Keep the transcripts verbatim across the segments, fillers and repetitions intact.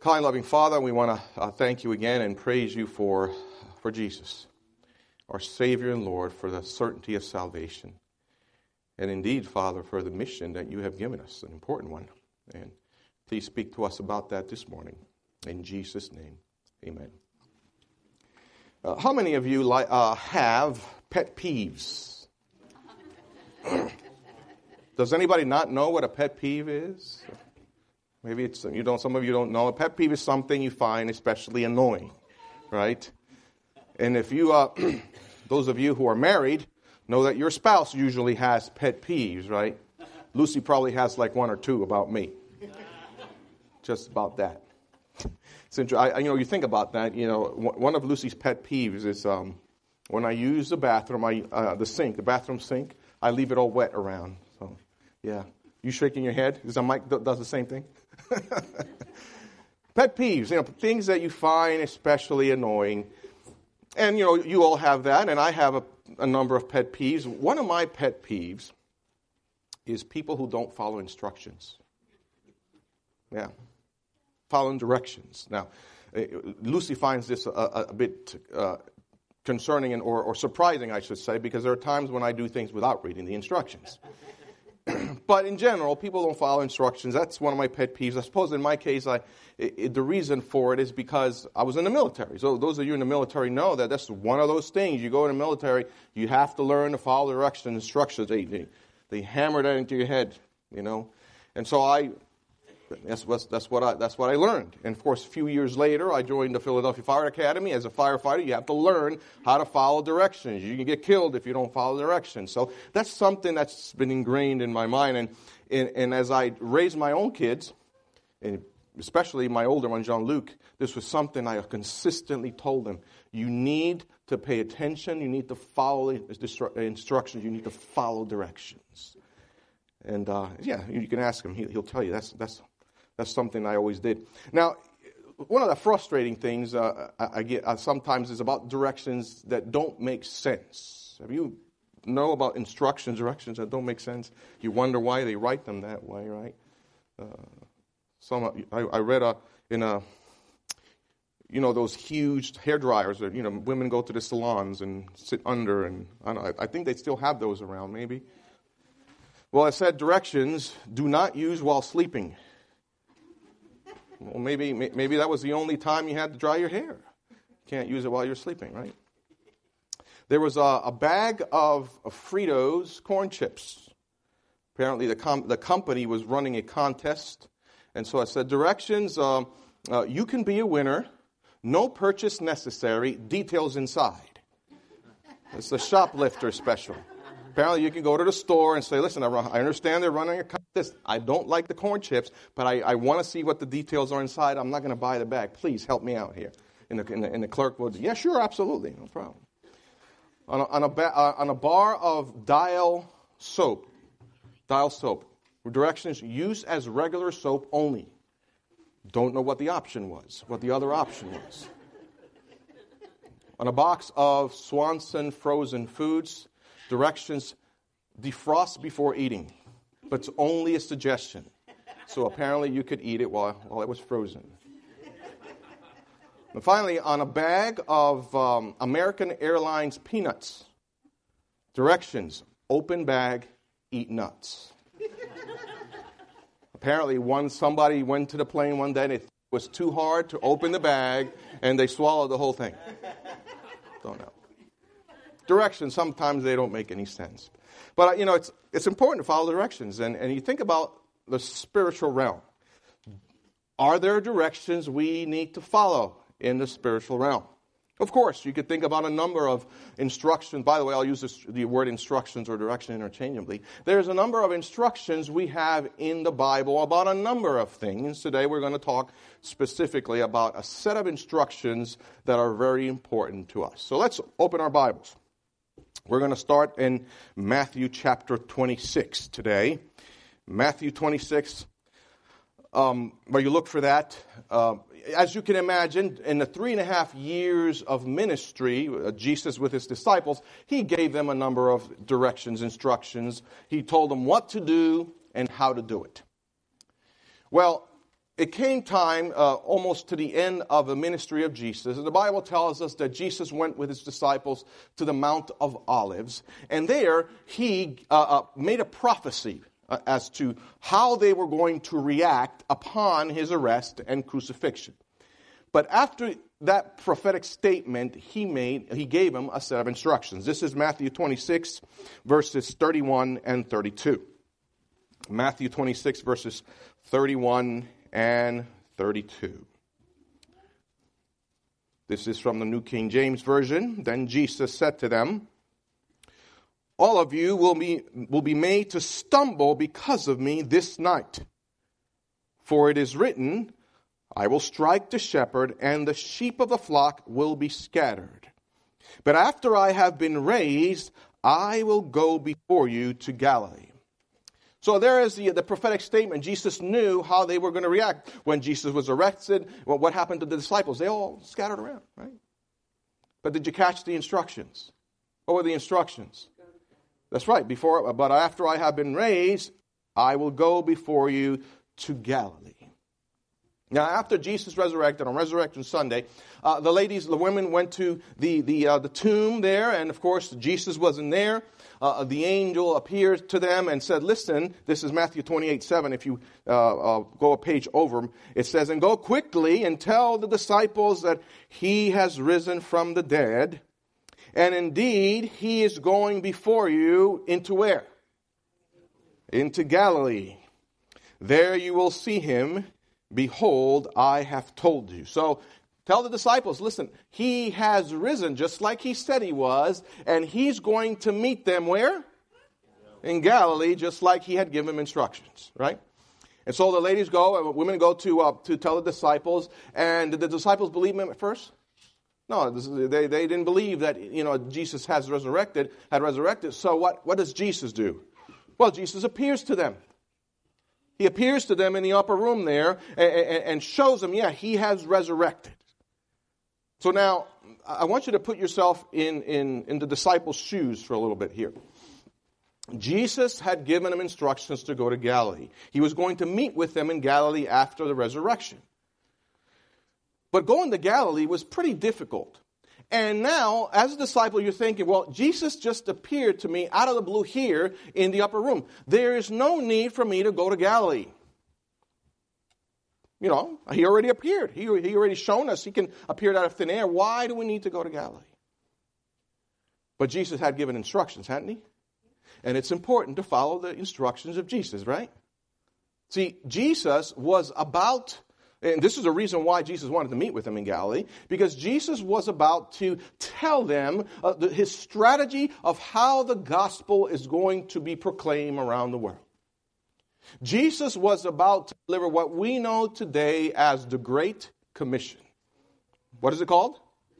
Kind, loving Father, we want to uh, thank you again and praise you for, for Jesus, our Savior and Lord, for the certainty of salvation. And indeed, Father, for the mission that you have given us, an important one. And please speak to us about that this morning. In Jesus' name, amen. Uh, how many of you li- uh, have pet peeves? Does anybody not know what a pet peeve is? Maybe it's you don't. Some of you don't know. A pet peeve is something you find especially annoying, right? And if you, uh, those of you who are married, know that your spouse usually has pet peeves, right? Lucy probably has like one or two about me. Just about that. Since I, you know, you think about that. You know, one of Lucy's pet peeves is um, when I use the bathroom, I uh, the sink, the bathroom sink, I leave it all wet around. So, yeah. You shaking your head? Is that Mike does the same thing? Pet peeves, you know, things that you find especially annoying. And, you know, you all have that, and I have a, a number of pet peeves. One of my pet peeves is people who don't follow instructions. Yeah. Following directions. Now, Lucy finds this a, a bit uh, concerning and, or, or surprising, I should say, because there are times when I do things without reading the instructions. But in general, people don't follow instructions. That's one of my pet peeves. I suppose in my case, I, it, the reason for it is because I was in the military. So those of you in the military know that that's one of those things. You go in the military, you have to learn to follow directions, instructions. They, they, they hammer that into your head, you know. And so I, that's what, that's what I that's what I learned. And of course, a few years later, I joined the Philadelphia Fire Academy. As a firefighter, you have to learn how to follow directions. You can get killed if you don't follow directions. So that's something that's been ingrained in my mind. And and, and as I raised my own kids, and especially my older one, Jean-Luc, this was something I consistently told them. You need to pay attention. You need to follow the instructions. You need to follow directions. And uh, yeah, you can ask him. He, he'll tell you that's that's. That's something I always did. Now, one of the frustrating things uh, I, I get uh, sometimes is about directions that don't make sense. Have you know about instructions, directions that don't make sense? You wonder why they write them that way, right? Uh, some I, I read a, in a, you know, those huge hair dryers that, you know, women go to the salons and sit under, and I, don't know, I think they still have those around, maybe. Well, it said directions do not use while sleeping. Well, maybe maybe that was the only time you had to dry your hair. You can't use it while you're sleeping, right? There was a, a bag of, of Fritos corn chips. Apparently, the com- the company was running a contest, and so I said, directions, um, uh, you can be a winner, no purchase necessary, details inside. It's a shoplifter special. Apparently, you can go to the store and say, listen, I understand they're running a contest. I don't like the corn chips, but I, I want to see what the details are inside. I'm not going to buy the bag. Please help me out here. And the, and the, and the clerk would, yeah, sure, absolutely, no problem. On a, on a, ba- uh, on a bar of Dial soap, Dial soap, directions, use as regular soap only. Don't know what the option was, what the other option was. On a box of Swanson frozen foods, directions, defrost before eating, but it's only a suggestion. So apparently you could eat it while, while it was frozen. And finally, on a bag of um, American Airlines peanuts, directions, open bag, eat nuts. Apparently one somebody went to the plane one day and it was too hard to open the bag and they swallowed the whole thing. Don't know. Directions, sometimes they don't make any sense. But, you know, it's it's important to follow directions. And, and you think about the spiritual realm. Are there directions we need to follow in the spiritual realm? Of course, you could think about a number of instructions. By the way, I'll use this, the word instructions or direction interchangeably. There's a number of instructions we have in the Bible about a number of things. Today we're going to talk specifically about a set of instructions that are very important to us. So let's open our Bibles. We're going to start in Matthew chapter twenty-six today. Matthew twenty-six, um, where you look for that. Uh, as you can imagine, in the three and a half years of ministry, uh, Jesus with his disciples, he gave them a number of directions, instructions. He told them what to do and how to do it. Well, it came time uh, almost to the end of the ministry of Jesus. And the Bible tells us that Jesus went with his disciples to the Mount of Olives. And there he uh, uh, made a prophecy uh, as to how they were going to react upon his arrest and crucifixion. But after that prophetic statement he made, he gave them a set of instructions. This is Matthew twenty-six, verses thirty-one and thirty-two. Matthew twenty-six, verses thirty-one and thirty-two. This is from the New King James Version. Then Jesus said to them, all of you will be, will be made to stumble because of me this night. For it is written, I will strike the shepherd, and the sheep of the flock will be scattered. But after I have been raised, I will go before you to Galilee. So there is the, the prophetic statement. Jesus knew how they were going to react. When Jesus was arrested, well, what happened to the disciples? They all scattered around, right? But did you catch the instructions? What were the instructions? That's right. Before, but after I have been raised, I will go before you to Galilee. Now, after Jesus resurrected on Resurrection Sunday, uh, the ladies, the women went to the the uh, the tomb there, and of course Jesus wasn't there. Uh, the angel appeared to them and said, "Listen, this is Matthew twenty-eight seven. If you uh, uh, go a page over, it says, "And go quickly and tell the disciples that he has risen from the dead, and indeed he is going before you into where? Into Galilee. There you will see him. Behold, I have told you." So tell the disciples, listen, he has risen just like he said he was, and he's going to meet them where? In Galilee, just like he had given them instructions, right? And so the ladies go, women go to uh, to tell the disciples, and did the disciples believe him at first? No, they, they didn't believe that, you know, Jesus has resurrected, had resurrected. So what, what does Jesus do? Well, Jesus appears to them. He appears to them in the upper room there and shows them, yeah, he has resurrected. So now, I want you to put yourself in, in, in the disciples' shoes for a little bit here. Jesus had given them instructions to go to Galilee. He was going to meet with them in Galilee after the resurrection. But going to Galilee was pretty difficult. And now, as a disciple, you're thinking, well, Jesus just appeared to me out of the blue here in the upper room. There is no need for me to go to Galilee. You know, he already appeared. He, he already shown us he can appear out of thin air. Why do we need to go to Galilee? But Jesus had given instructions, hadn't he? And it's important to follow the instructions of Jesus, right? See, Jesus was about... And this is the reason why Jesus wanted to meet with them in Galilee, because Jesus was about to tell them uh, the, his strategy of how the gospel is going to be proclaimed around the world. Jesus was about to deliver what we know today as the Great Commission. What is it called?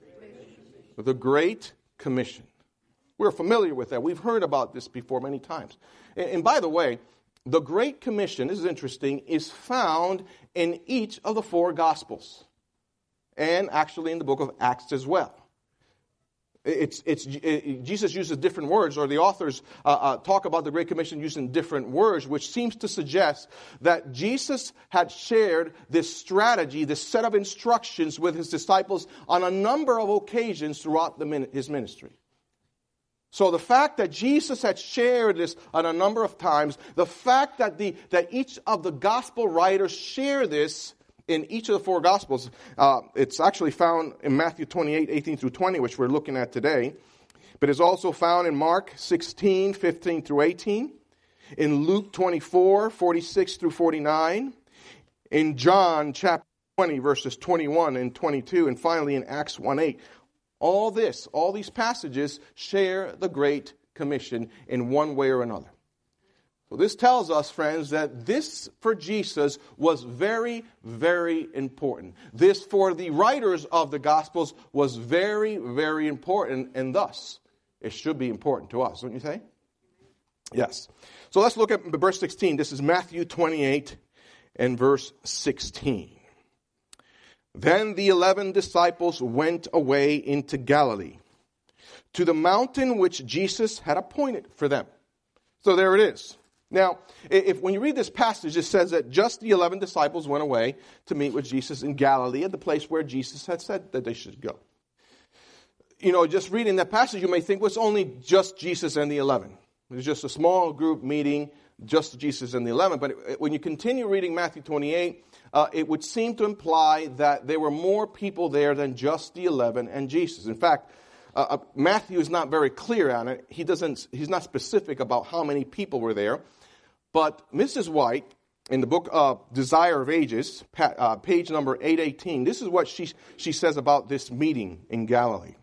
The Great Commission. We're familiar with that. We've heard about this before many times. And, and by the way, the Great Commission, this is interesting, is found in each of the four Gospels. And actually in the book of Acts as well. It's, it's, it, Jesus uses different words, or the authors uh, uh, talk about the Great Commission using different words, which seems to suggest that Jesus had shared this strategy, this set of instructions with his disciples on a number of occasions throughout the, his ministry. So the fact that Jesus had shared this on a number of times, the fact that the that each of the gospel writers share this in each of the four gospels, uh, it's actually found in Matthew twenty-eight, eighteen through twenty, which we're looking at today. But it's also found in Mark sixteen, fifteen through eighteen, in Luke twenty-four, forty-six through forty-nine, in John chapter twenty, verses twenty-one and twenty-two, and finally in Acts one eight. All this, all these passages share the Great Commission in one way or another. So this tells us, friends, that this for Jesus was very, very important. This for the writers of the Gospels was very, very important, and thus it should be important to us, don't you say? Yes. So let's look at verse sixteen. This is Matthew twenty-eight and verse sixteen. Then the eleven disciples went away into Galilee, to the mountain which Jesus had appointed for them. So there it is. Now, if when you read this passage, it says that just the eleven disciples went away to meet with Jesus in Galilee, at the place where Jesus had said that they should go. You know, just reading that passage, you may think, well, it's only just Jesus and the eleven. It was just a small group meeting, just Jesus and the eleven. But when you continue reading Matthew twenty-eight, uh, it would seem to imply that there were more people there than just the eleven and Jesus. In fact, uh, Matthew is not very clear on it. He doesn't. He's not specific about how many people were there. But Missus White, in the book uh, Desire of Ages, pa- uh, page number eight eighteen, this is what she, she says about this meeting in Galilee.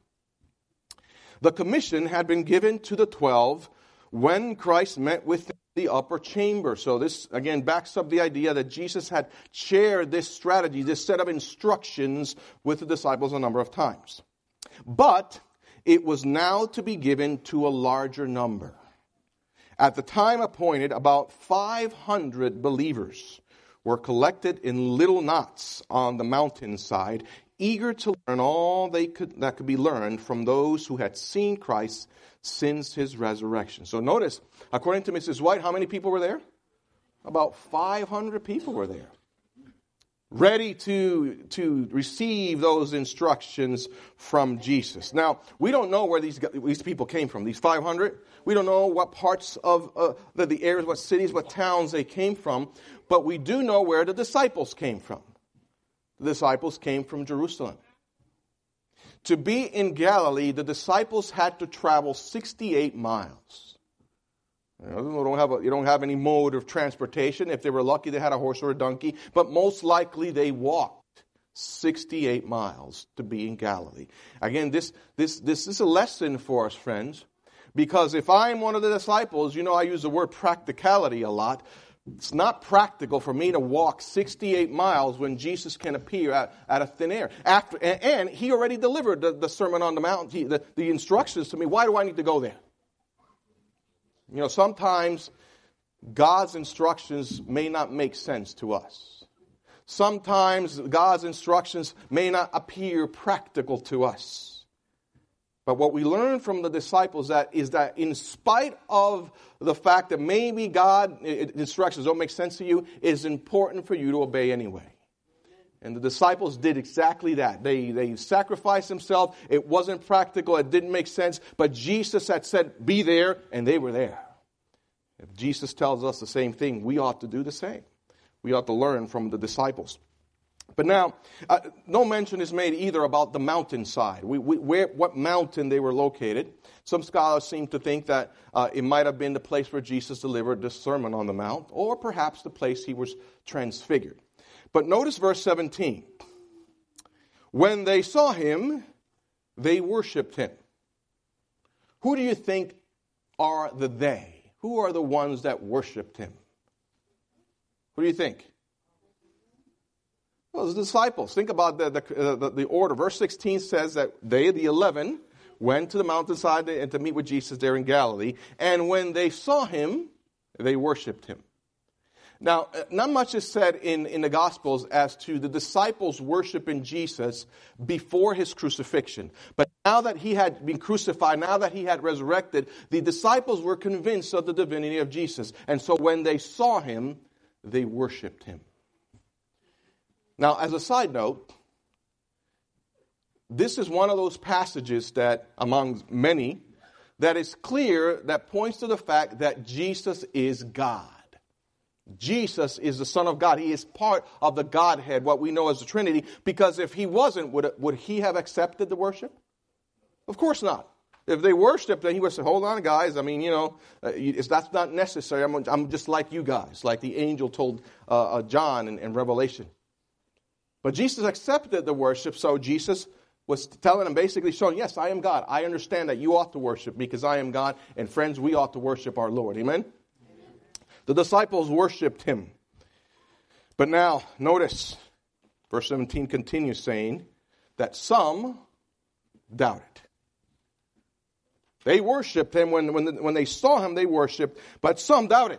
The commission had been given to the twelve when Christ met with them in the upper chamber. So this, again, backs up the idea that Jesus had shared this strategy, this set of instructions with the disciples a number of times. But it was now to be given to a larger number. At the time appointed, about five hundred believers were collected in little knots on the mountainside, eager to learn all they could that could be learned from those who had seen Christ since his resurrection. So notice, according to Missus White, how many people were there? About five hundred people were there, ready to, to receive those instructions from Jesus. Now, we don't know where these, these people came from, these five hundred. We don't know what parts of uh, the, the areas, what cities, what towns they came from, but we do know where the disciples came from. The disciples came from Jerusalem. To be in Galilee, the disciples had to travel sixty-eight miles. You know, they don't have a, you don't have any mode of transportation. If they were lucky, they had a horse or a donkey. But most likely, they walked sixty-eight miles to be in Galilee. Again, this, this, this is a lesson for us, friends. Because if I'm one of the disciples, you know I use the word practicality a lot. It's not practical for me to walk sixty-eight miles when Jesus can appear at, at a thin air. After, and, and he already delivered the, the Sermon on the Mount, he, the, the instructions to me. Why do I need to go there? You know, sometimes God's instructions may not make sense to us. Sometimes God's instructions may not appear practical to us. But what we learn from the disciples that is that in spite of the fact that maybe God instructions don't make sense to you, it is important for you to obey anyway. And the disciples did exactly that. They, they sacrificed themselves. It wasn't practical. It didn't make sense. But Jesus had said, be there, and they were there. If Jesus tells us the same thing, we ought to do the same. We ought to learn from the disciples. But now, uh, no mention is made either about the mountainside, we, we, where, what mountain they were located. Some scholars seem to think that uh, it might have been the place where Jesus delivered the Sermon on the Mount, or perhaps the place he was transfigured. But notice verse seventeen. When they saw him, they worshipped him. Who do you think are the they? Who are the ones that worshipped him? Who do you think? Well, the disciples. Think about the, the, the, the order. Verse sixteen says that they, the eleven, went to the mountainside to, to meet with Jesus there in Galilee. And when they saw him, they worshipped him. Now, not much is said in, in the Gospels as to the disciples worshiping Jesus before his crucifixion. But now that he had been crucified, now that he had resurrected, the disciples were convinced of the divinity of Jesus. And so when they saw him, they worshipped him. Now, as a side note, this is one of those passages that, among many, that is clear, that points to the fact that Jesus is God. Jesus is the Son of God. He is part of the Godhead, what we know as the Trinity, because if he wasn't, would, would he have accepted the worship? Of course not. If they worshiped, then he would say, hold on, guys. I mean, you know, it's, that's not necessary. I'm, I'm just like you guys, like the angel told uh, uh, John in, in Revelation. But Jesus accepted the worship, so Jesus was telling them, basically showing, yes, I am God. I understand that you ought to worship because I am God. And friends, we ought to worship our Lord. Amen? The disciples worshipped him. But now, notice, verse seventeen continues saying that some doubted. They worshipped him. When, when, when they saw him, they worshipped, but some doubted.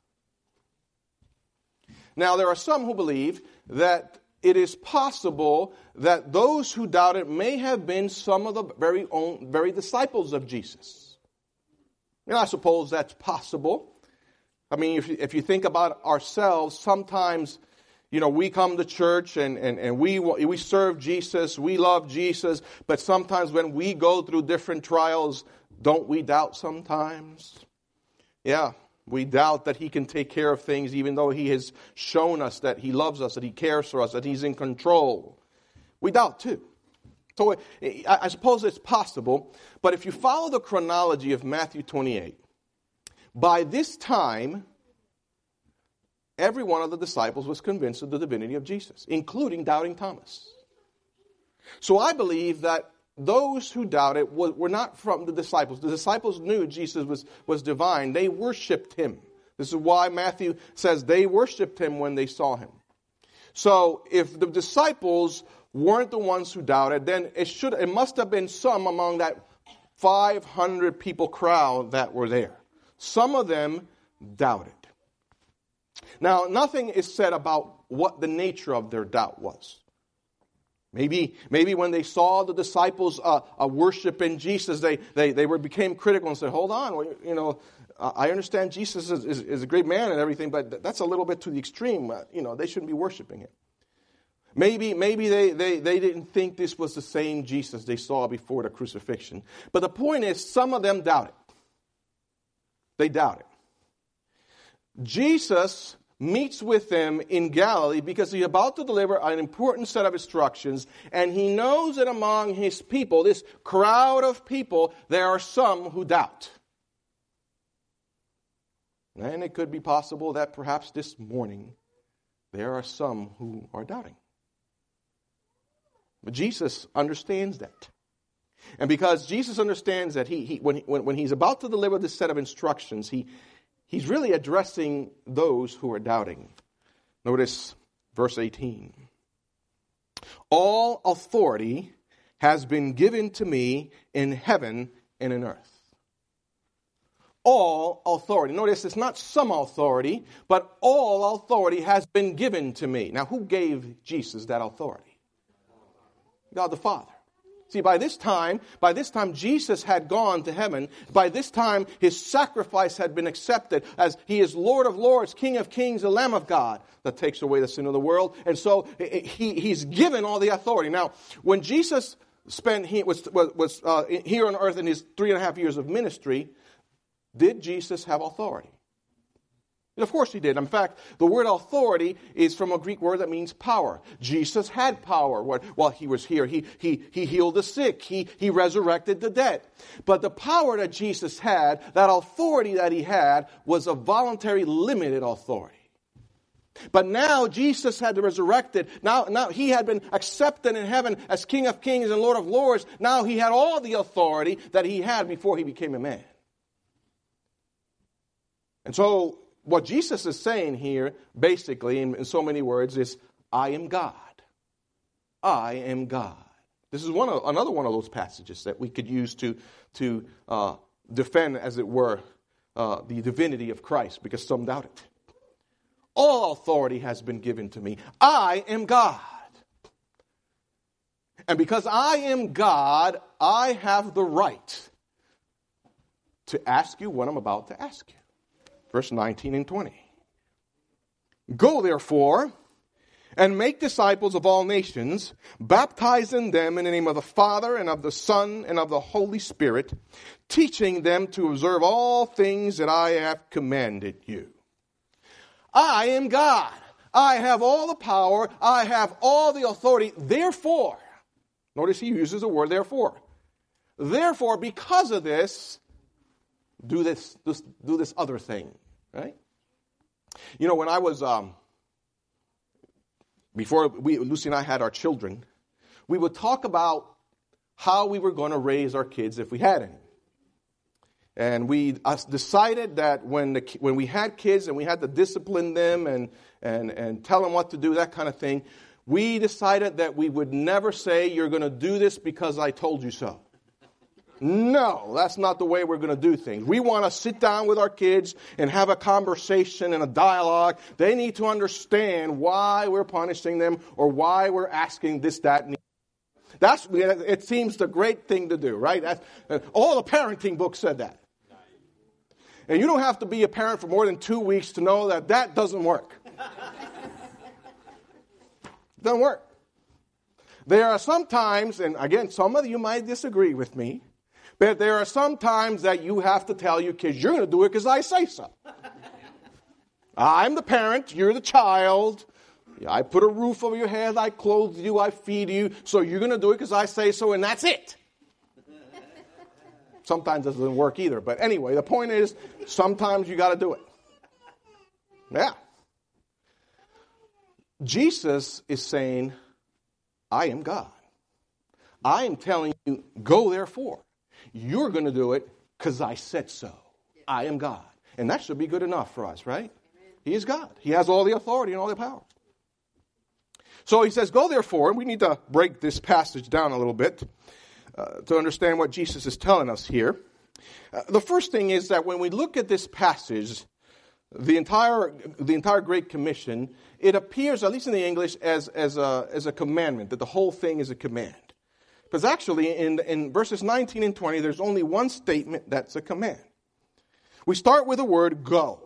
Now, there are some who believe that it is possible that those who doubted may have been some of the very own, very disciples of Jesus. And I suppose that's possible. I mean, if you, if you think about ourselves, sometimes, you know, we come to church and, and, and we we serve Jesus, we love Jesus, but sometimes when we go through different trials, don't we doubt sometimes? Yeah, we doubt that he can take care of things even though he has shown us that he loves us, that he cares for us, that he's in control. We doubt too. So I suppose it's possible, but if you follow the chronology of Matthew twenty-eight, by this time, every one of the disciples was convinced of the divinity of Jesus, including doubting Thomas. So I believe that those who doubted were not from the disciples. The disciples knew Jesus was, was divine. They worshipped him. This is why Matthew says they worshipped him when they saw him. So if the disciples weren't the ones who doubted, then it should it must have been some among that five hundred people crowd that were there. Some of them doubted. Now, nothing is said about what the nature of their doubt was. Maybe, maybe when they saw the disciples uh, uh, worshiping Jesus, they they they were became critical and said, "Hold on, well, you know, I understand Jesus is, is, is a great man and everything, but that's a little bit to the extreme. Uh, you know, they shouldn't be worshiping him." Maybe maybe they, they, they didn't think this was the same Jesus they saw before the crucifixion. But the point is, some of them doubted. They doubted. Jesus meets with them in Galilee because he's about to deliver an important set of instructions, and he knows that among his people, this crowd of people, there are some who doubt. And it could be possible that perhaps this morning there are some who are doubting. But Jesus understands that. And because Jesus understands that he, he when, when, when he's about to deliver this set of instructions, he, he's really addressing those who are doubting. Notice verse eighteen. All authority has been given to me in heaven and in earth. All authority. Notice it's not some authority, but all authority has been given to me. Now, who gave Jesus that authority? God the Father. See, by this time, by this time Jesus had gone to heaven. By this time his sacrifice had been accepted as he is Lord of Lords, King of Kings, the Lamb of God that takes away the sin of the world. And so he, he's given all the authority. Now, when Jesus spent he was was, was uh, here on earth in his three and a half years of ministry, did Jesus have authority? Of course he did. In fact, the word authority is from a Greek word that means power. Jesus had power while he was here. He, he, he healed the sick. He, he resurrected the dead. But the power that Jesus had, that authority that he had, was a voluntary, limited authority. But now Jesus had resurrected. Now, now he had been accepted in heaven as King of Kings and Lord of Lords. Now he had all the authority that he had before he became a man. And so what Jesus is saying here, basically, in, in so many words, is, I am God. I am God. This is one of, another one of those passages that we could use to, to uh, defend, as it were, uh, the divinity of Christ, because some doubt it. All authority has been given to me. I am God. And because I am God, I have the right to ask you what I'm about to ask you. Verse nineteen and twenty. Go therefore and make disciples of all nations, baptizing them in the name of the Father and of the Son and of the Holy Spirit, teaching them to observe all things that I have commanded you. I am God. I have all the power. I have all the authority. Therefore, notice he uses the word therefore. Therefore, because of this, do this, this do this other thing. Right? You know, when I was, um, before we, Lucy and I had our children, we would talk about how we were going to raise our kids if we had any. And we uh, decided that when the, when we had kids and we had to discipline them and, and, and tell them what to do, that kind of thing, we decided that we would never say, you're going to do this because I told you so. No, that's not the way we're going to do things. We want to sit down with our kids and have a conversation and a dialogue. They need to understand why we're punishing them or why we're asking this, that, and the other. That's, it seems the great thing to do, right? That's, all the parenting books said that. And you don't have to be a parent for more than two weeks to know that that doesn't work. Doesn't work. There are some times, and again, some of you might disagree with me, but there are some times that you have to tell your kids, you're going to do it because I say so. I'm the parent, you're the child. I put a roof over your head, I clothe you, I feed you, so you're going to do it because I say so, and that's it. Sometimes it doesn't work either. But anyway, the point is, sometimes you got to do it. Yeah. Jesus is saying, I am God. I am telling you, go therefore. You're going to do it because I said so. I am God. And that should be good enough for us, right? He is God. He has all the authority and all the power. So he says, go therefore. And we need to break this passage down a little bit uh, to understand what Jesus is telling us here. Uh, the first thing is that when we look at this passage, the entire the entire Great Commission, it appears, at least in the English, as, as, a, as a commandment, that the whole thing is a command. Because actually, in, in verses nineteen and twenty, there's only one statement that's a command. We start with the word go.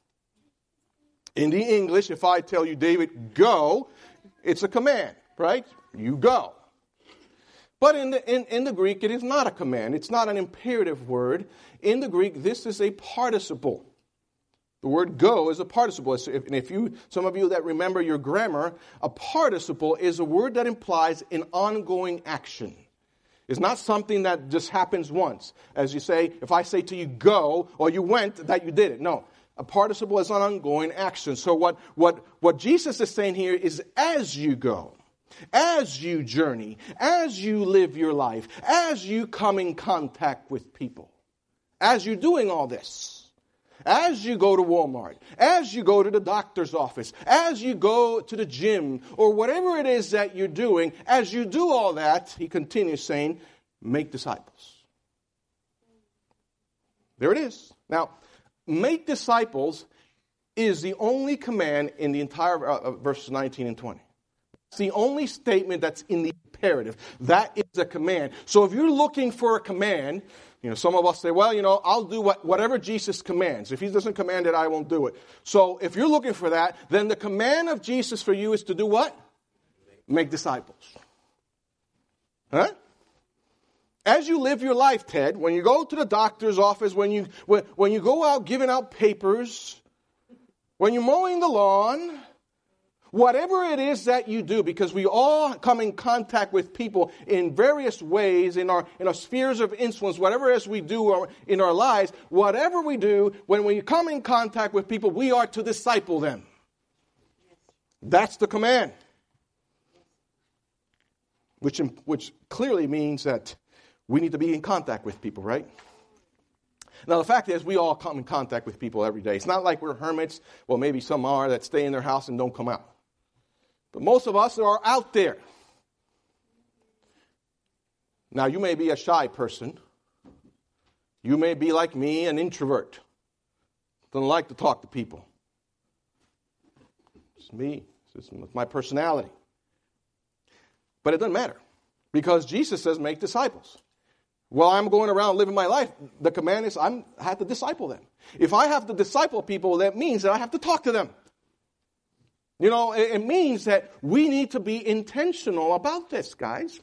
In the English, if I tell you, David, go, it's a command, right? You go. But in the, in, in the Greek, it is not a command. It's not an imperative word. In the Greek, this is a participle. The word go is a participle. And if you, some of you that remember your grammar, a participle is a word that implies an ongoing action. It's not something that just happens once. As you say, if I say to you, go, or you went, that you did it. No. A participle is an ongoing action. So what, what, what Jesus is saying here is as you go, as you journey, as you live your life, as you come in contact with people, as you're doing all this, as you go to Walmart, as you go to the doctor's office, as you go to the gym, or whatever it is that you're doing, as you do all that, he continues saying, make disciples. There it is. Now, make disciples is the only command in the entire uh, verses nineteen and twenty. It's the only statement that's in the imperative. That is a command. So if you're looking for a command, you know, some of us say, well, you know, I'll do what, whatever Jesus commands. If he doesn't command it, I won't do it. So if you're looking for that, then the command of Jesus for you is to do what? Make disciples. Huh? As you live your life, Ted, when you go to the doctor's office, when you when, when you go out giving out papers, when you're mowing the lawn, whatever it is that you do, because we all come in contact with people in various ways in our in our spheres of influence, whatever it is we do in our lives, whatever we do, when we come in contact with people, we are to disciple them. That's the command. Which, which clearly means that we need to be in contact with people, right? Now, the fact is, we all come in contact with people every day. It's not like we're hermits. Well, maybe some are that stay in their house and don't come out. But most of us are out there. Now, you may be a shy person. You may be like me, an introvert. Don't like to talk to people. It's me. It's my personality. But it doesn't matter. Because Jesus says, make disciples. Well, I'm going around living my life. The command is I'm, I have to disciple them. If I have to disciple people, that means that I have to talk to them. You know, it, it means that we need to be intentional about this, guys.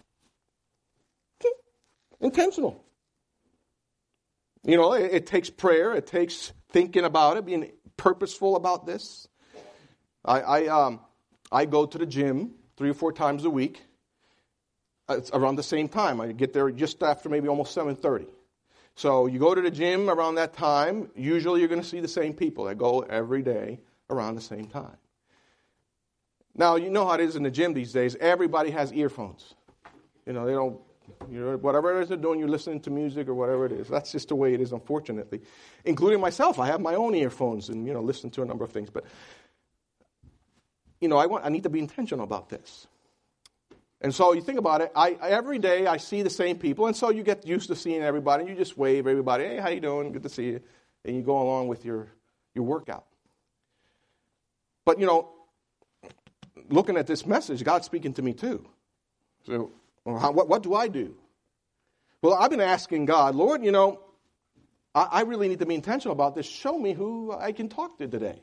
Intentional. You know, it, it takes prayer. It takes thinking about it, being purposeful about this. I, I, um, I go to the gym three or four times a week. It's around the same time. I get there just after maybe almost seven thirty. So you go to the gym around that time. Usually you're going to see the same people that go every day around the same time. Now, you know how it is in the gym these days. Everybody has earphones. You know, they don't, you know, whatever it is they're doing, you're listening to music or whatever it is. That's just the way it is, unfortunately. Including myself. I have my own earphones and, you know, listen to a number of things. But, you know, I want, I need to be intentional about this. And so you think about it, I, every day I see the same people, and so you get used to seeing everybody, and you just wave everybody, hey, how you doing? Good to see you. And you go along with your, your workout. But, you know, looking at this message, God's speaking to me too. So well, how, what, what do I do? Well, I've been asking God, Lord, you know, I, I really need to be intentional about this. Show me who I can talk to today.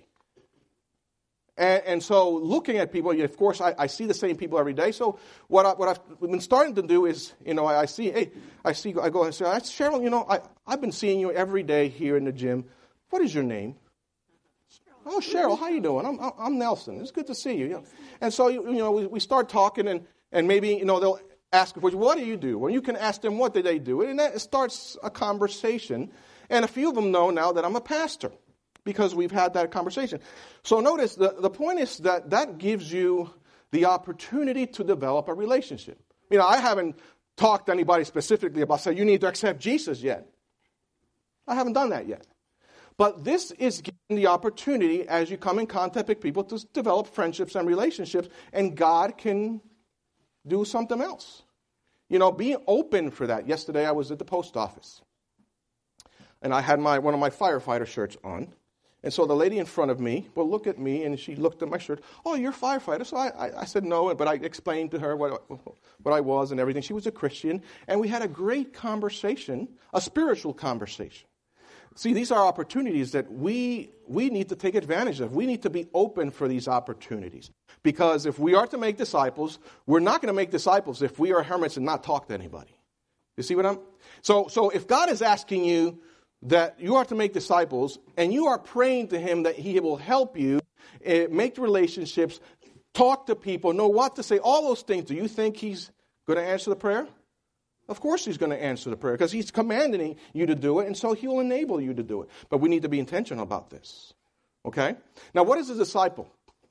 And, and so looking at people, of course, I, I see the same people every day. So what, I, what I've been starting to do is, you know, I, I see, hey, I see, I go and say, Cheryl, you know, I, I've been seeing you every day here in the gym. What is your name? Oh, Cheryl, how you doing? I'm I'm Nelson. It's good to see you. You know? And so, you, you know, we, we start talking, and, and maybe, you know, they'll ask, what do you do? Well, you can ask them, what do they do? And that starts a conversation. And a few of them know now that I'm a pastor because we've had that conversation. So notice, the, the point is that that gives you the opportunity to develop a relationship. You know, I haven't talked to anybody specifically about, say, you need to accept Jesus yet. I haven't done that yet. But this is giving the opportunity as you come in contact with people to develop friendships and relationships, and God can do something else. You know, be open for that. Yesterday I was at the post office, and I had my one of my firefighter shirts on. And so the lady in front of me, well, look at me, and she looked at my shirt. Oh, you're a firefighter. So I, I, I said no, but I explained to her what, what I was and everything. She was a Christian, and we had a great conversation, a spiritual conversation. See, these are opportunities that we we need to take advantage of. We need to be open for these opportunities. Because if we are to make disciples, we're not going to make disciples if we are hermits and not talk to anybody. You see what I'm... So, so if God is asking you that you are to make disciples, and you are praying to Him that He will help you uh, make relationships, talk to people, know what to say, all those things, do you think He's going to answer the prayer? Of course He's going to answer the prayer because He's commanding you to do it, and so He'll enable you to do it. But we need to be intentional about this. Okay? Now, what is a disciple?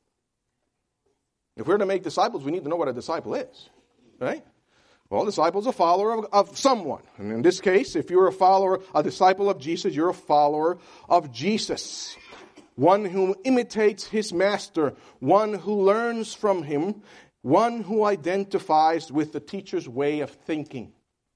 If we're to make disciples, we need to know what a disciple is. Right? Well, a disciple is a follower of, of someone. And in this case, if you're a follower, a disciple of Jesus, you're a follower of Jesus. One who imitates His master. One who learns from Him. One who identifies with the teacher's way of thinking.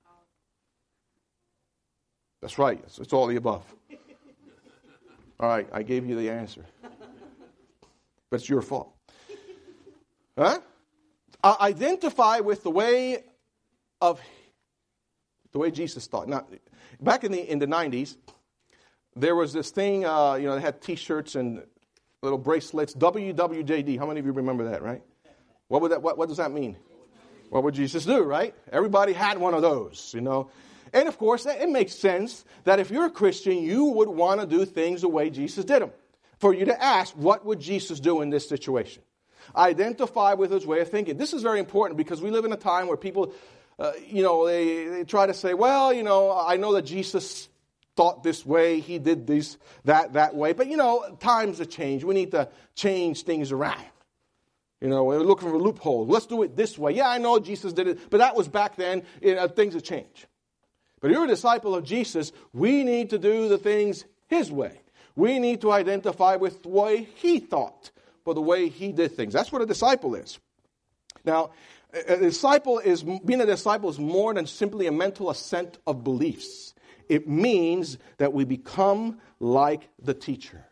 That's right. It's, it's all the above. All right, I gave you the answer. But it's your fault. Huh? Uh, identify with the way of the way Jesus thought. Now, back in the in the nineties, there was this thing. Uh, you know, they had T-shirts and little bracelets. W W J D. How many of you remember that? Right? What would that? What, what does that mean? What would Jesus do? Right? Everybody had one of those. You know. And of course, it makes sense that if you're a Christian, you would want to do things the way Jesus did them. For you to ask, what would Jesus do in this situation? Identify with His way of thinking. This is very important because we live in a time where people, uh, you know, they, they try to say, well, you know, I know that Jesus thought this way, He did this, that, that way. But, you know, times have changed. We need to change things around. You know, we're looking for loopholes. Let's do it this way. Yeah, I know Jesus did it, but that was back then. You know, things have changed. But if you're a disciple of Jesus, we need to do the things His way. We need to identify with the way He thought, or the way He did things. That's what a disciple is. Now, a disciple is being a disciple is more than simply a mental assent of beliefs. It means that we become like the teacher.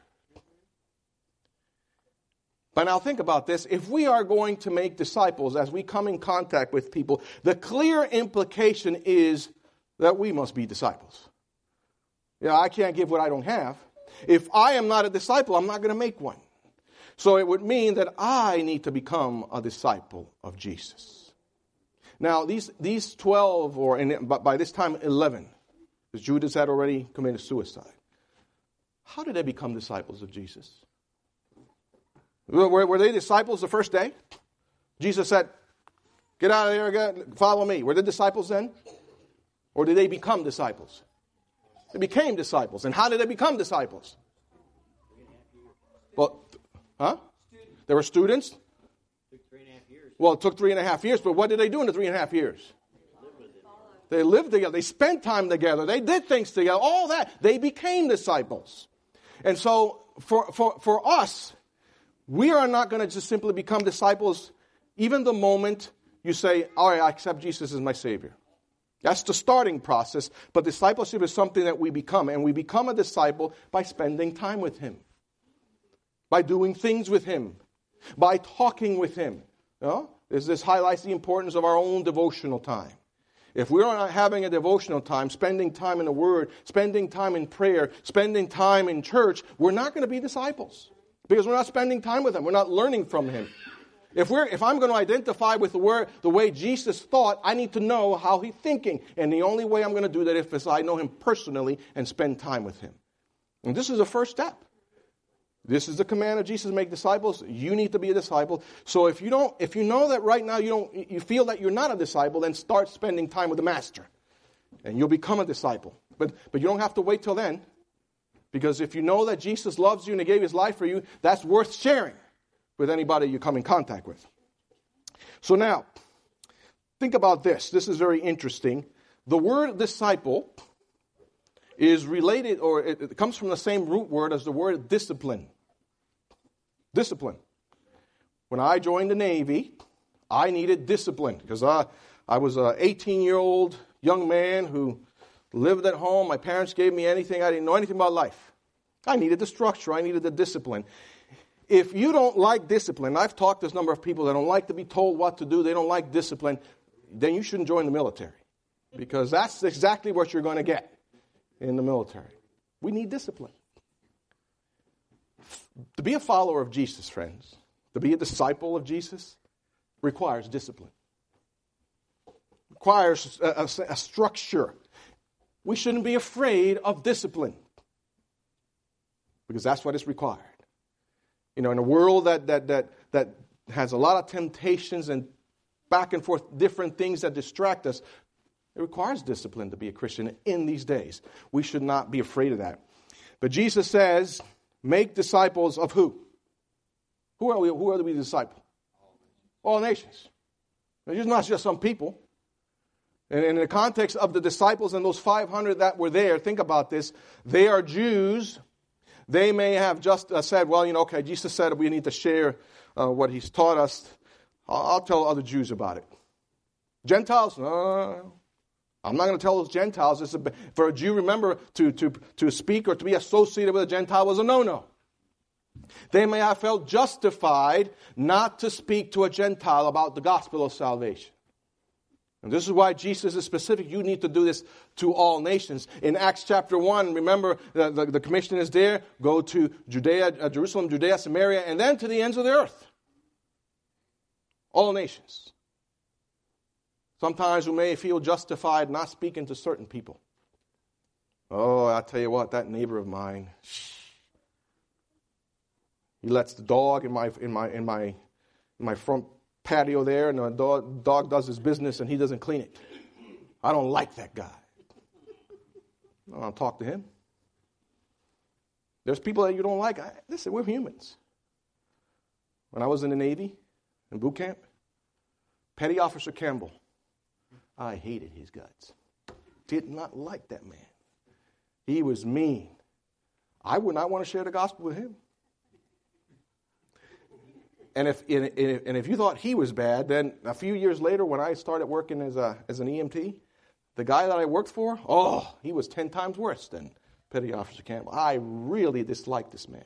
But now think about this. If we are going to make disciples as we come in contact with people, the clear implication is that we must be disciples. You know, I can't give what I don't have. If I am not a disciple, I'm not going to make one. So it would mean that I need to become a disciple of Jesus. Now, these these twelve, or in, by this time eleven, because Judas had already committed suicide. How did they become disciples of Jesus? Were, were they disciples the first day? Jesus said, get out of there, follow me. Were they disciples then? Or did they become disciples? They became disciples. And how did they become disciples? Well, huh? They were students? Took three and a half years. Well, it took three and a half years, but what did they do in the three and a half years? They lived together. They spent time together. They did things together. All that. They became disciples. And so for, for, for us, we are not going to just simply become disciples even the moment you say, all right, I accept Jesus as my Savior. That's the starting process. But discipleship is something that we become. And we become a disciple by spending time with Him. By doing things with Him. By talking with Him. You know? This, this highlights the importance of our own devotional time. If we're not having a devotional time, spending time in the Word, spending time in prayer, spending time in church, we're not going to be disciples. Because we're not spending time with Him. We're not learning from Him. If we're, if I'm going to identify with the word, the way Jesus thought, I need to know how He's thinking. And the only way I'm going to do that is I know Him personally and spend time with Him. And this is the first step. This is the command of Jesus to make disciples. You need to be a disciple. So if you don't, if you know that right now you don't, you feel that you're not a disciple, then start spending time with the Master, and you'll become a disciple. But but you don't have to wait till then, because if you know that Jesus loves you and He gave His life for you, that's worth sharing with anybody you come in contact with. So now, think about this. This is very interesting. The word disciple is related, or it, it comes from the same root word as the word discipline. Discipline. When I joined the Navy, I needed discipline because I, I was an eighteen-year-old young man who lived at home. My parents gave me anything. I didn't know anything about life. I needed the structure. I needed the discipline. If you don't like discipline, I've talked to this number of people that don't like to be told what to do, they don't like discipline, then you shouldn't join the military, because that's exactly what you're going to get in the military. We need discipline. To be a follower of Jesus, friends, to be a disciple of Jesus, requires discipline. Requires a, a, a structure. We shouldn't be afraid of discipline, because that's what is required. You know, in a world that that that that has a lot of temptations and back and forth different things that distract us, it requires discipline to be a Christian in these days. We should not be afraid of that. But Jesus says, make disciples of who? Who are we? Who are we disciple? All nations. It's not just some people. And in the context of the disciples and those five hundred that were there, think about this. They are Jews. They may have just uh, said, well, you know, okay, Jesus said we need to share uh, what He's taught us. I'll, I'll tell other Jews about it. Gentiles? No. I'm not going to tell those Gentiles. This is a, for a Jew, remember, to, to, to speak or to be associated with a Gentile was a no-no. They may have felt justified not to speak to a Gentile about the gospel of salvation. And this is why Jesus is specific. You need to do this to all nations. In Acts chapter one, remember, the, the, the commission is there. Go to Judea, uh, Jerusalem, Judea, Samaria, and then to the ends of the earth. All nations. Sometimes we may feel justified not speaking to certain people. Oh, I tell you what, that neighbor of mine, he lets the dog in my in my in my in my front patio there, and the dog, dog does his business and he doesn't clean it. I don't like that guy. I don't talk to him. There's people that you don't like. I, listen, we're humans. When I was in the Navy, in boot camp, Petty Officer Campbell, I hated his guts. Did not like that man. He was mean. I would not want to share the gospel with him. And if and if you thought he was bad, then a few years later when I started working as a as an E M T, the guy that I worked for, oh, he was ten times worse than Petty Officer Campbell. I really disliked this man.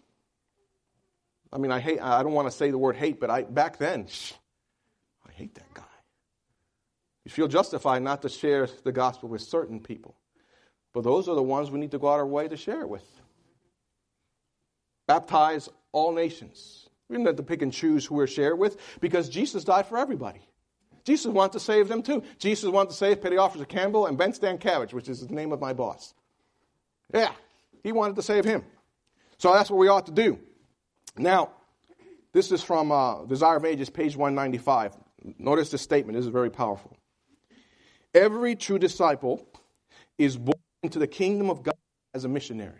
I mean, I hate. I don't want to say the word hate, but I back then, I hate that guy. You feel justified not to share the gospel with certain people, but those are the ones we need to go out our way to share it with. Baptize all nations. We don't have to pick and choose who we're shared with, because Jesus died for everybody. Jesus wanted to save them too. Jesus wanted to save Petty Officer Campbell and Ben Stankiewicz, which is the name of my boss. Yeah, He wanted to save him. So that's what we ought to do. Now, this is from uh, Desire of Ages, page one ninety-five. Notice this statement. This is very powerful. Every true disciple is born into the kingdom of God as a missionary.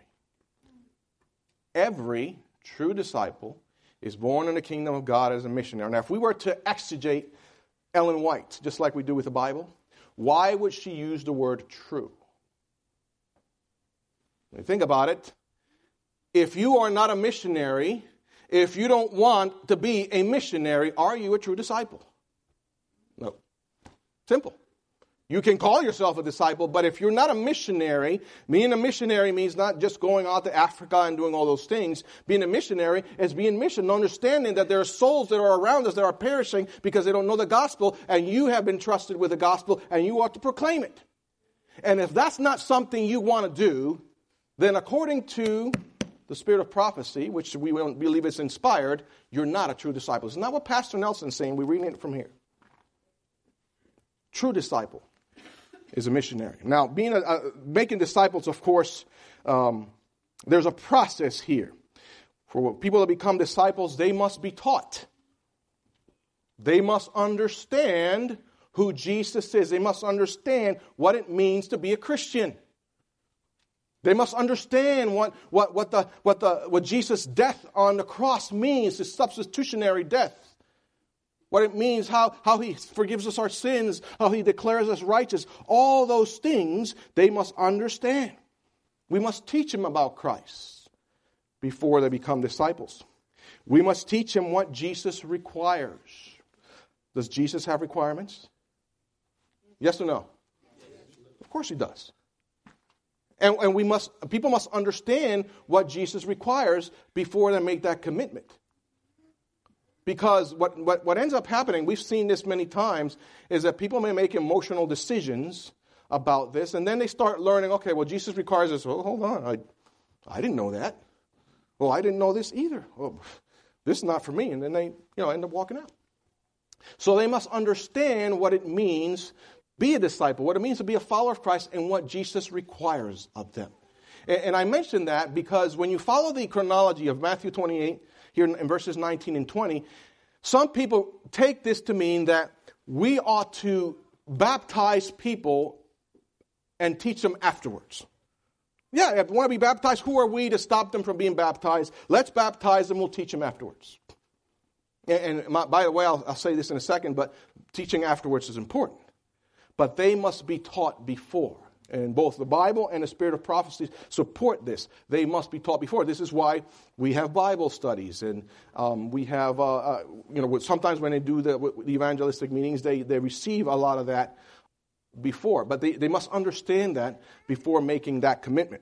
Every true disciple is born in the kingdom of God as a missionary. Now, if we were to exegete Ellen White, just like we do with the Bible, why would she use the word true? When you think about it, if you are not a missionary, if you don't want to be a missionary, are you a true disciple? No. Simple. You can call yourself a disciple, but if you're not a missionary, being a missionary means not just going out to Africa and doing all those things. Being a missionary is being mission, understanding that there are souls that are around us that are perishing because they don't know the gospel, and you have been trusted with the gospel, and you ought to proclaim it. And if that's not something you want to do, then according to the spirit of prophecy, which we believe is inspired, you're not a true disciple. It's not what Pastor Nelson's saying. We're reading it from here. True disciple is a missionary. Now, being a, uh, making disciples, of course, um, there's a process here. For people to become disciples, they must be taught. They must understand who Jesus is. They must understand what it means to be a Christian. They must understand what, what, what, the, what, the, what Jesus' death on the cross means, his substitutionary death. What it means, how, how he forgives us our sins, how he declares us righteous. All those things they must understand. We must teach them about Christ before they become disciples. We must teach them what Jesus requires. Does Jesus have requirements? Yes or no? Of course he does. And, and we must, people must understand what Jesus requires before they make that commitment. Because what, what, what ends up happening, we've seen this many times, is that people may make emotional decisions about this, and then they start learning, okay, well, Jesus requires this. Oh, hold on, I, I didn't know that. Well, I didn't know this either. Well, this is not for me. And then they, you know, end up walking out. So they must understand what it means to be a disciple, what it means to be a follower of Christ, and what Jesus requires of them. And, and I mention that because when you follow the chronology of Matthew twenty-eight, here in verses nineteen and twenty, some people take this to mean that we ought to baptize people and teach them afterwards. Yeah, if they want to be baptized, who are we to stop them from being baptized? Let's baptize them, we'll teach them afterwards. And, and my, by the way, I'll, I'll say this in a second, but teaching afterwards is important. But they must be taught before. And both the Bible and the spirit of prophecy support this. They must be taught before. This is why we have Bible studies. And um, we have, uh, uh, you know, sometimes when they do the, the evangelistic meetings, they, they receive a lot of that before. But they, they must understand that before making that commitment.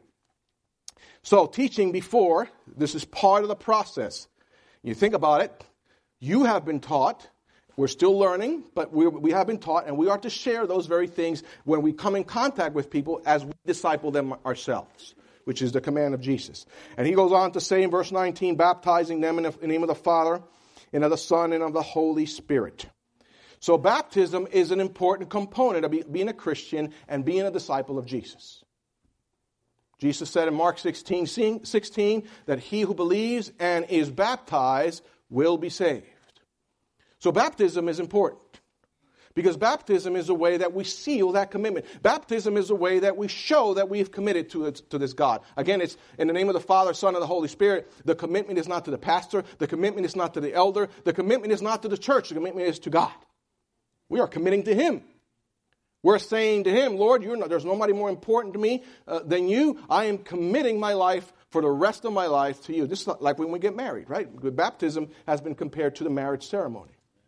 So teaching before, this is part of the process. You think about it. You have been taught. We're still learning, but we, we have been taught, and we are to share those very things when we come in contact with people as we disciple them ourselves, which is the command of Jesus. And he goes on to say in verse nineteen, baptizing them in the, in the name of the Father, and of the Son, and of the Holy Spirit. So baptism is an important component of be, being a Christian and being a disciple of Jesus. Jesus said in Mark sixteen, sixteen that he who believes and is baptized will be saved. So baptism is important because baptism is a way that we seal that commitment. Baptism is a way that we show that we've committed to, it, to this God. Again, it's in the name of the Father, Son, and the Holy Spirit. The commitment is not to the pastor. The commitment is not to the elder. The commitment is not to the church. The commitment is to God. We are committing to Him. We're saying to Him, Lord, you're not, there's nobody more important to me uh, than you. I am committing my life for the rest of my life to you. This is like when we get married, right? Baptism has been compared to the marriage ceremony.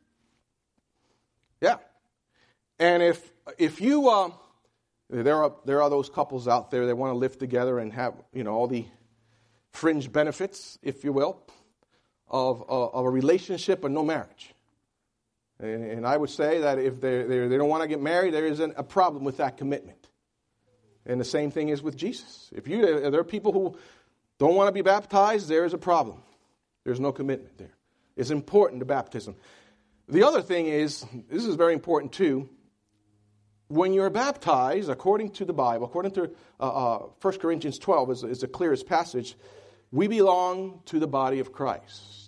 Yeah. And if if you, uh, there are there are those couples out there that want to live together and have, you know, all the fringe benefits, if you will, of, of, of a relationship but no marriage. And, and I would say that if they they don't want to get married, there isn't a problem with that commitment. And the same thing is with Jesus. If you there are people who don't want to be baptized, there is a problem. There's no commitment there. It's important to baptism. The other thing is, this is very important too, when you're baptized, according to the Bible, according to uh, uh, First Corinthians twelve is, is the clearest passage, we belong to the body of Christ.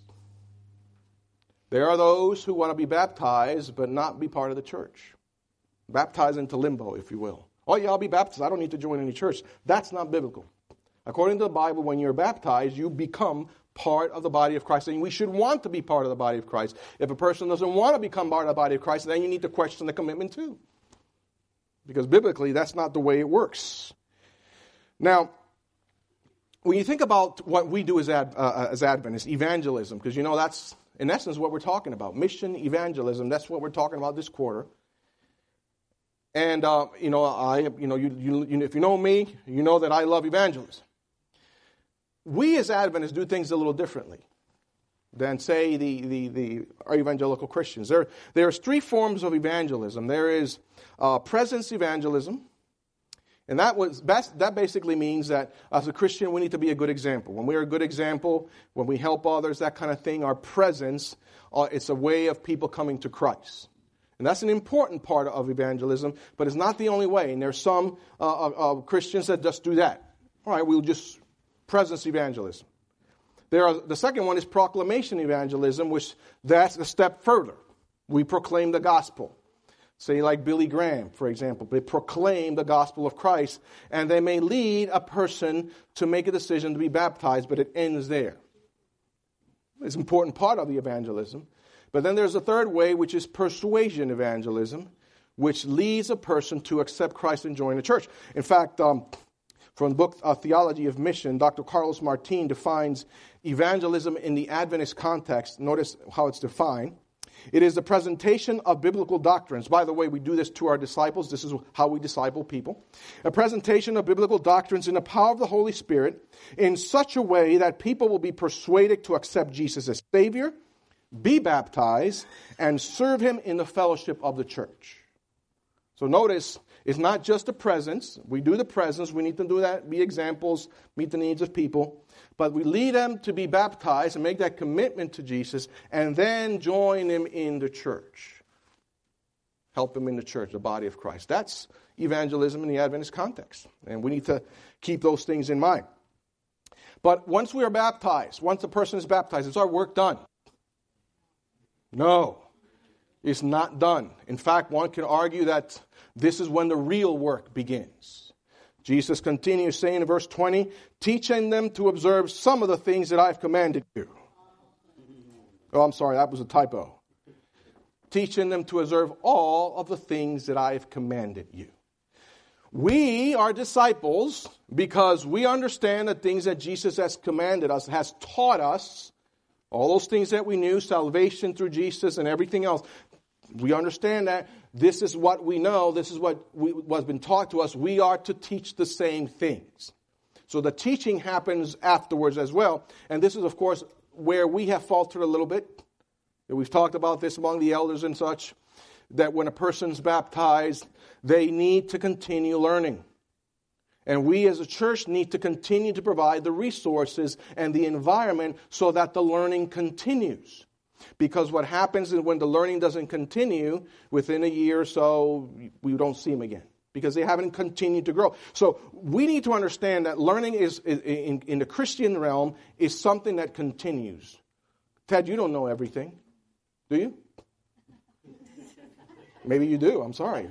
There are those who want to be baptized but not be part of the church. Baptized into limbo, if you will. Oh yeah, I'll be baptized. I don't need to join any church. That's not biblical. According to the Bible, when you're baptized, you become part of the body of Christ. And we should want to be part of the body of Christ. If a person doesn't want to become part of the body of Christ, then you need to question the commitment too. Because biblically, that's not the way it works. Now, when you think about what we do as, Ad, uh, as Adventists, evangelism, because you know that's in essence what we're talking about. Mission, evangelism, that's what we're talking about this quarter. And, uh, you know, I, you know, you, you, you, if you know me, you know that I love evangelism. We as Adventists do things a little differently than, say, the, the, the our evangelical Christians. There, there's three forms of evangelism. There is uh, presence evangelism. And that was that basically means that as a Christian, we need to be a good example. When we're a good example, when we help others, that kind of thing, our presence, uh, it's a way of people coming to Christ. And that's an important part of evangelism, but it's not the only way. And there's some uh, uh, Christians that just do that. All right, we'll just presence evangelism. There are, the second one is proclamation evangelism, which that's a step further. We proclaim the gospel. Say like Billy Graham, for example. They proclaim the gospel of Christ, and they may lead a person to make a decision to be baptized, but it ends there. It's an important part of the evangelism. But then there's a third way, which is persuasion evangelism, which leads a person to accept Christ and join the church. In fact, um, from the book uh, Theology of Mission, Doctor Carlos Martin defines evangelism in the Adventist context. Notice how it's defined. It is the presentation of biblical doctrines. By the way, we do this to our disciples. This is how we disciple people. A presentation of biblical doctrines in the power of the Holy Spirit in such a way that people will be persuaded to accept Jesus as Savior, be baptized, and serve Him in the fellowship of the church. So notice, it's not just a presence. We do the presence. We need to do that, be examples, meet the needs of people. But we lead them to be baptized and make that commitment to Jesus, and then join Him in the church. Help Him in the church, the body of Christ. That's evangelism in the Adventist context. And we need to keep those things in mind. But once we are baptized, once a person is baptized, is our work done? No, it's not done. In fact, one can argue that this is when the real work begins. Jesus continues saying in verse twenty, teaching them to observe some of the things that I've commanded you. Oh, I'm sorry, that was a typo. Teaching them to observe all of the things that I've commanded you. We are disciples because we understand the things that Jesus has commanded us, has taught us. All those things that we knew, salvation through Jesus and everything else. We understand that this is what we know. This is what we, what's been taught to us. We are to teach the same things. So the teaching happens afterwards as well. And this is, of course, where we have faltered a little bit. We've talked about this among the elders and such, that when a person's baptized, they need to continue learning. And we as a church need to continue to provide the resources and the environment so that the learning continues. Because what happens is when the learning doesn't continue, within a year or so, we don't see them again. Because they haven't continued to grow. So we need to understand that learning is in, in the Christian realm is something that continues. Ted, you don't know everything, do you? Maybe you do, I'm sorry.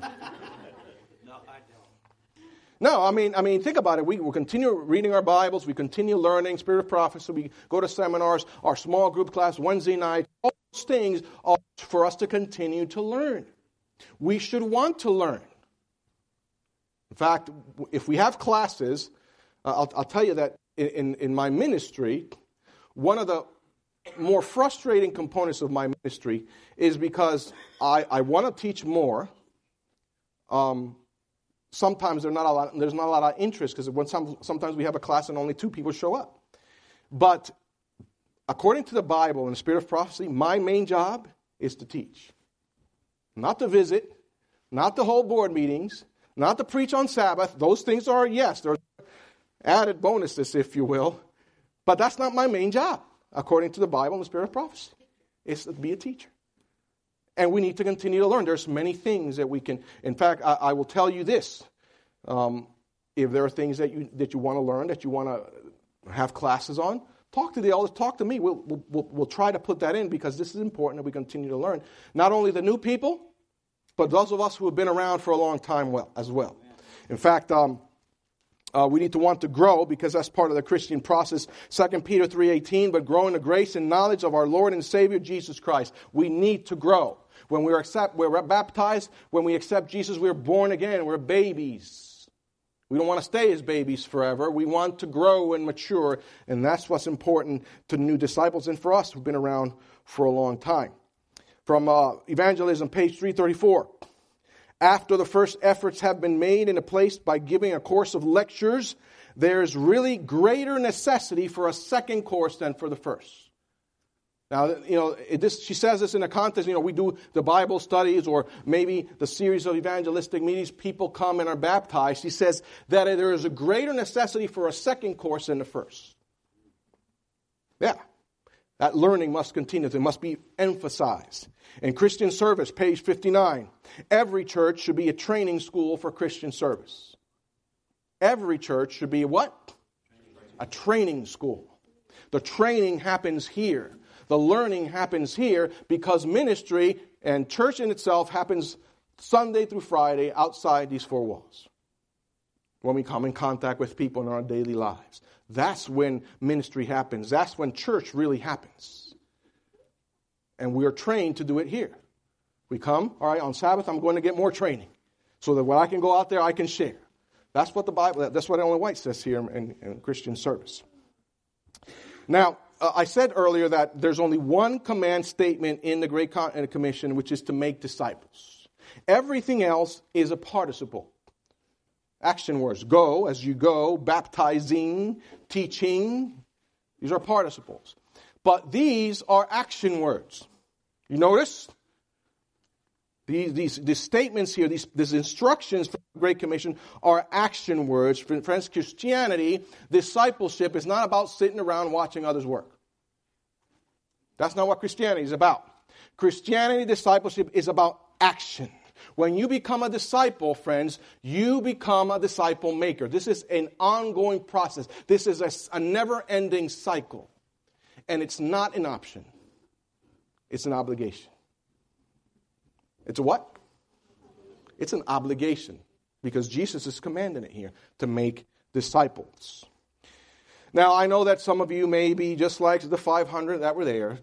No, I mean, I mean, think about it. We will continue reading our Bibles. We continue learning Spirit of Prophecy. We go to seminars, our small group class, Wednesday night. All those things are for us to continue to learn. We should want to learn. In fact, if we have classes, uh, I'll, I'll tell you that in, in my ministry, one of the more frustrating components of my ministry is because I, I want to teach more. Um. Sometimes there's not a lot, there's not a lot of interest because when some, sometimes we have a class and only two people show up. But according to the Bible and the Spirit of Prophecy, my main job is to teach. Not to visit, not to hold board meetings, not to preach on Sabbath. Those things are, yes, they're added bonuses, if you will. But that's not my main job, according to the Bible and the Spirit of Prophecy. It's to be a teacher. And we need to continue to learn. There's many things that we can. In fact, I, I will tell you this: um, if there are things that you that you want to learn, that you want to have classes on, talk to the elders. Talk to me. We'll, we'll we'll try to put that in because this is important that we continue to learn. Not only the new people, but those of us who have been around for a long time, well as well. In fact, um, uh, we need to want to grow because that's part of the Christian process. Second Peter three eighteen. But grow in the grace and knowledge of our Lord and Savior Jesus Christ. We need to grow. When we are accept, we're baptized, when we accept Jesus, we're born again. We're babies. We don't want to stay as babies forever. We want to grow and mature, and that's what's important to new disciples and for us who've been around for a long time. From uh, Evangelism, page three thirty-four. After the first efforts have been made in a place by giving a course of lectures, there's really greater necessity for a second course than for the first. Now, you know, it, this, she says this in a context, you know, we do the Bible studies or maybe the series of evangelistic meetings, people come and are baptized. She says that there is a greater necessity for a second course than the first. Yeah, that learning must continue. It must be emphasized. In Christian service, page fifty-nine, every church should be a training school for Christian service. Every church should be a what? A training school. The training happens here. The learning happens here because ministry and church in itself happens Sunday through Friday outside these four walls. When we come in contact with people in our daily lives. That's when ministry happens. That's when church really happens. And we are trained to do it here. We come, all right, on Sabbath I'm going to get more training. So that when I can go out there, I can share. That's what the Bible, that's what Ellen White says here in, in Christian service. Now, uh, I said earlier that there's only one command statement in the Great Commission, which is to make disciples. Everything else is a participle. Action words. Go, as you go, baptizing, teaching. These are participles. But these are action words. You notice? These, these, these statements here, these, these instructions from the Great Commission are action words. Friends, Christianity, discipleship is not about sitting around watching others work. That's not what Christianity is about. Christianity, discipleship is about action. When you become a disciple, friends, you become a disciple maker. This is an ongoing process. This is a, a never-ending cycle. And it's not an option. It's an obligation. It's a what? It's an obligation. Because Jesus is commanding it here to make disciples. Now, I know that some of you may be just like the five hundred that were there.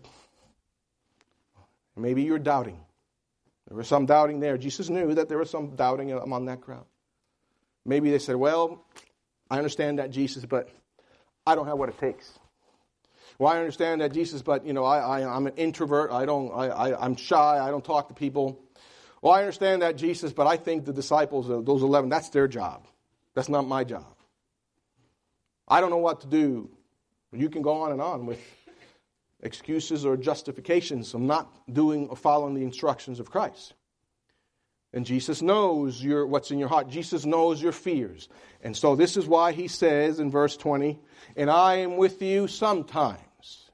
Maybe you're doubting. There was some doubting there. Jesus knew that there was some doubting among that crowd. Maybe they said, well, I understand that, Jesus, but I don't have what it takes. Well, I understand that, Jesus, but, you know, I, I, I'm an introvert. I don't, I, I, I'm shy. I don't talk to people. Well, I understand that, Jesus, but I think the disciples, those eleven, that's their job. That's not my job. I don't know what to do. You can go on and on with excuses or justifications of not doing or following the instructions of Christ. And Jesus knows your, what's in your heart. Jesus knows your fears. And so this is why he says in verse twenty, and I am with you sometimes.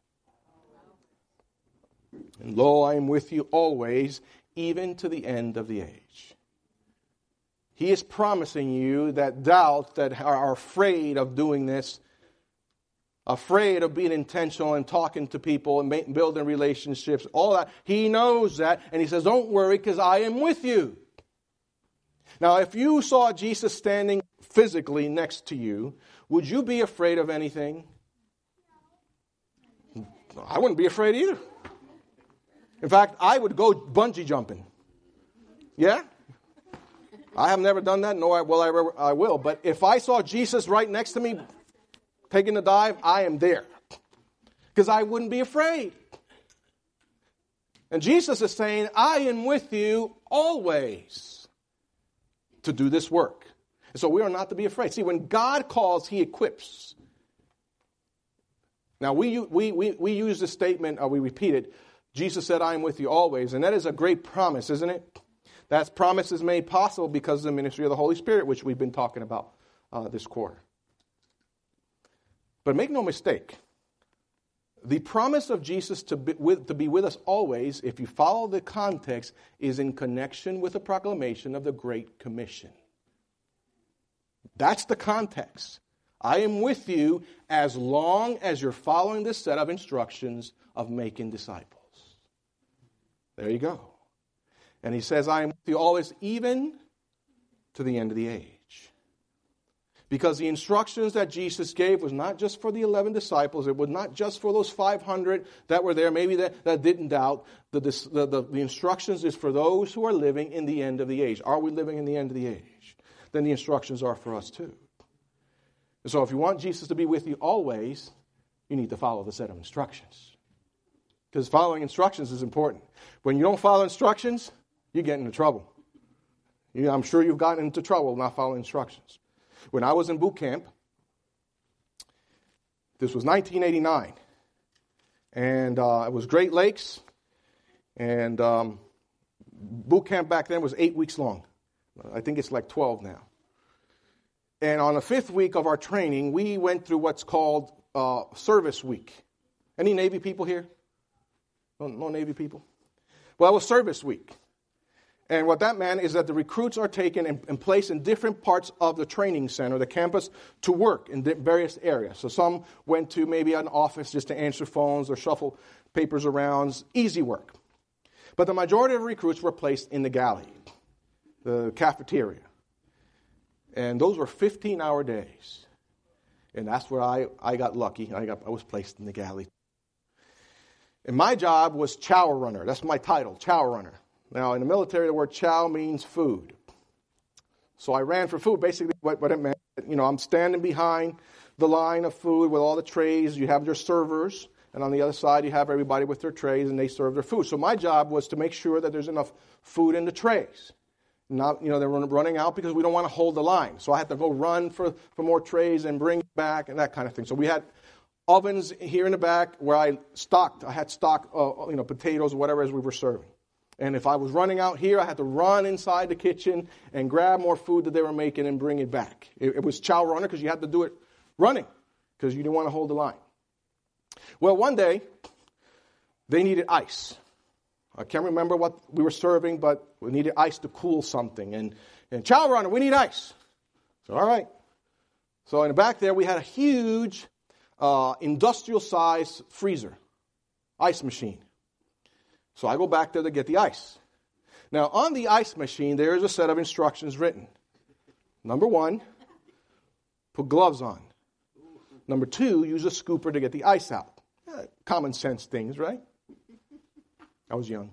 And lo, I am with you always, even to the end of the age. He is promising you that doubt, that are afraid of doing this, afraid of being intentional and talking to people and building relationships, all that. He knows that, and he says, don't worry, because I am with you. Now, if you saw Jesus standing physically next to you, would you be afraid of anything? I wouldn't be afraid either. In fact, I would go bungee jumping. Yeah? I have never done that, nor will I ever I will. But if I saw Jesus right next to me taking a dive, I am there. Because I wouldn't be afraid. And Jesus is saying, I am with you always to do this work. And so we are not to be afraid. See, when God calls, he equips. Now, we, we, we, we use this statement, or we repeat it. Jesus said, I am with you always. And that is a great promise, isn't it? That promise is made possible because of the ministry of the Holy Spirit, which we've been talking about uh, this quarter. But make no mistake, the promise of Jesus to be, with, to be with us always, if you follow the context, is in connection with the proclamation of the Great Commission. That's the context. I am with you as long as you're following this set of instructions of making disciples. There you go. And he says, I am with you always, even to the end of the age. Because the instructions that Jesus gave was not just for the eleven disciples. It was not just for those five hundred that were there, maybe that, that didn't doubt. The, the, the, the instructions is for those who are living in the end of the age. Are we living in the end of the age? Then the instructions are for us too. And so if you want Jesus to be with you always, you need to follow the set of instructions. Because following instructions is important. When you don't follow instructions, you get into trouble. You know, I'm sure you've gotten into trouble not following instructions. When I was in boot camp, this was nineteen eighty-nine, and uh, it was Great Lakes, and um, boot camp back then was eight weeks long. I think it's like twelve now. And on the fifth week of our training, we went through what's called uh, service week. Any Navy people here? No, no Navy people? Well, it was service week. And what that meant is that the recruits are taken and, and placed in different parts of the training center, the campus, to work in various areas. So some went to maybe an office just to answer phones or shuffle papers around. Easy work. But the majority of recruits were placed in the galley, the cafeteria. And those were fifteen-hour days. And that's where I, I got lucky. I, got, I was placed in the galley. And my job was chow runner. That's my title, chow runner. Now, in the military, the word chow means food. So I ran for food. Basically, what, what it meant, you know, I'm standing behind the line of food with all the trays. You have your servers. And on the other side, you have everybody with their trays, and they serve their food. So my job was to make sure that there's enough food in the trays. Not, you know, they're running out because we don't want to hold the line. So I had to go run for, for more trays and bring it back and that kind of thing. So we had ovens here in the back where I stocked. I had stock, uh, you know, potatoes, whatever as we were serving. And if I was running out here, I had to run inside the kitchen and grab more food that they were making and bring it back. It, it was chow runner because you had to do it running because you didn't want to hold the line. Well, one day, they needed ice. I can't remember what we were serving, but we needed ice to cool something. And, and chow runner, we need ice. So, all right. So in the back there, we had a huge uh, industrial-sized freezer, ice machine. So I go back there to get the ice. Now, on the ice machine, there is a set of instructions written. Number one, put gloves on. Number two, use a scooper to get the ice out. Yeah, common sense things, right? I was young.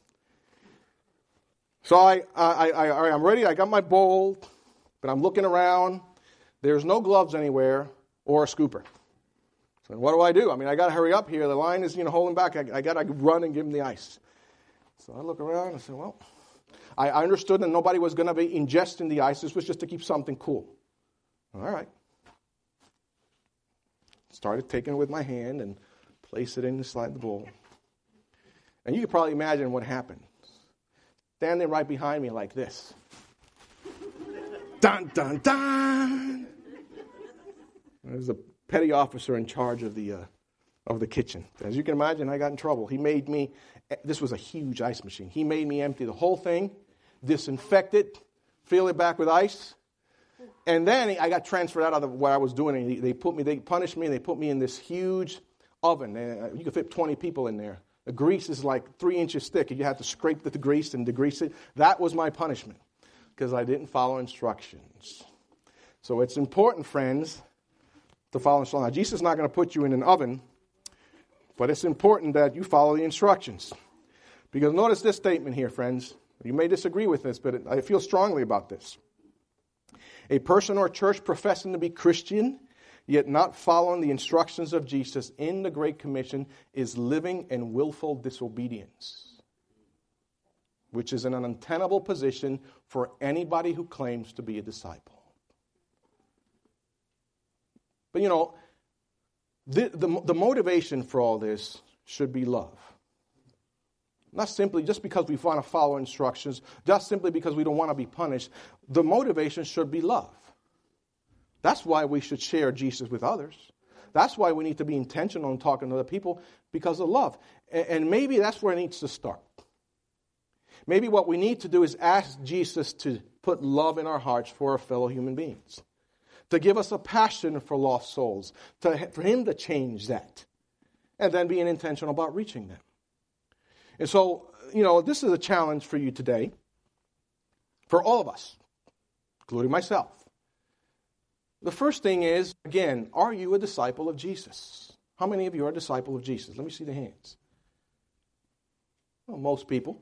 So I, I, I, I'm ready. I got my bowl, but I'm looking around. There's no gloves anywhere or a scooper. So what do I do? I mean, I got to hurry up here. The line is, you know, holding back. I, I got to run and give him the ice. So I look around and I say, well, I, I understood that nobody was going to be ingesting the ice. This was just to keep something cool. All right. Started taking it with my hand and place it inside the bowl. And you can probably imagine what happened. Standing right behind me like this. Dun, dun, dun. There's a petty officer in charge of the uh, of the kitchen. As you can imagine, I got in trouble. He made me, this was a huge ice machine. He made me empty the whole thing, disinfect it, fill it back with ice. And then I got transferred out of what I was doing. And they put me, they punished me, and they put me in this huge oven. And you could fit twenty people in there. The grease is like three inches thick, and you have to scrape the grease and degrease it. That was my punishment, because I didn't follow instructions. So it's important, friends, to follow instructions. Now, Jesus is not going to put you in an oven, but it's important that you follow the instructions. Because notice this statement here, friends. You may disagree with this, but I feel strongly about this. A person or church professing to be Christian, yet not following the instructions of Jesus in the Great Commission, is living in willful disobedience, which is an untenable position for anybody who claims to be a disciple. But you know, the, the, the motivation for all this should be love. Not simply just because we want to follow instructions, just simply because we don't want to be punished. The motivation should be love. That's why we should share Jesus with others. That's why we need to be intentional in talking to other people, because of love. And maybe that's where it needs to start. Maybe what we need to do is ask Jesus to put love in our hearts for our fellow human beings, to give us a passion for lost souls, to, for Him to change that, and then being intentional about reaching them. And so, you know, this is a challenge for you today, for all of us, including myself. The first thing is, again, are you a disciple of Jesus? How many of you are a disciple of Jesus? Let me see the hands. Well, most people.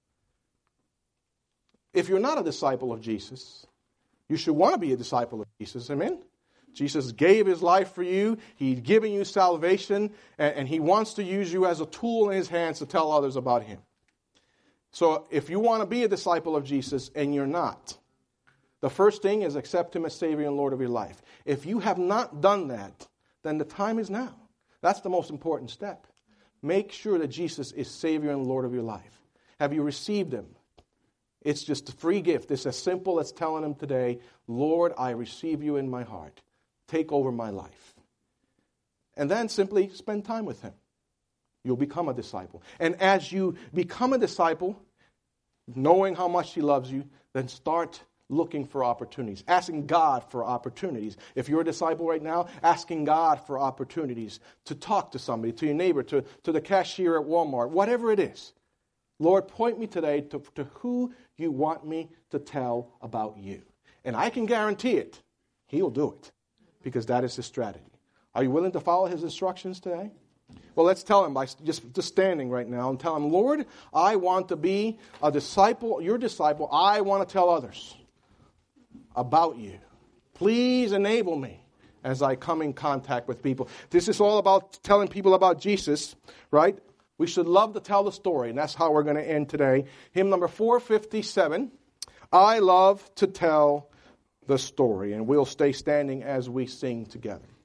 If you're not a disciple of Jesus, you should want to be a disciple of Jesus. Amen? Jesus gave His life for you. He's given you salvation, and, and He wants to use you as a tool in His hands to tell others about Him. So if you want to be a disciple of Jesus and you're not, the first thing is accept him as Savior and Lord of your life. If you have not done that, then the time is now. That's the most important step. Make sure that Jesus is Savior and Lord of your life. Have you received him? It's just a free gift. It's as simple as telling him today, Lord, I receive you in my heart. Take over my life. And then simply spend time with him. You'll become a disciple. And as you become a disciple, knowing how much he loves you, then start looking for opportunities, asking God for opportunities. If you're a disciple right now, asking God for opportunities to talk to somebody, to your neighbor, to, to the cashier at Walmart, whatever it is. Lord, point me today to, to who you want me to tell about you. And I can guarantee it. He'll do it because that is his strategy. Are you willing to follow his instructions today? Well, let's tell him by just, just standing right now and tell him, Lord, I want to be a disciple, your disciple. I want to tell others about you. Please enable me as I come in contact with people. This is all about telling people about Jesus, right? We should love to tell the story, and that's how we're going to end today. Hymn number four fifty-seven, I love to tell the story. And we'll stay standing as we sing together.